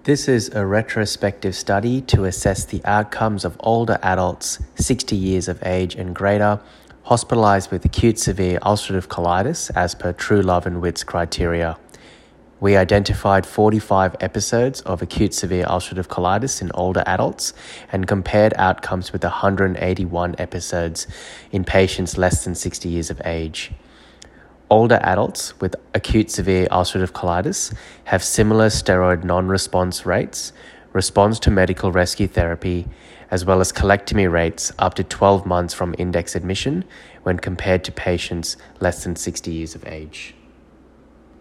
This is a retrospective study to assess the outcomes of older adults 60 years of age and greater hospitalized with acute severe ulcerative colitis as per Truelove and Witt's criteria. We identified 45 episodes of acute severe ulcerative colitis in older adults and compared outcomes with 181 episodes in patients less than 60 years of age. Older adults with acute severe ulcerative colitis have similar steroid non-response rates, response to medical rescue therapy, as well as colectomy rates up to 12 months from index admission when compared to patients less than 60 years of age.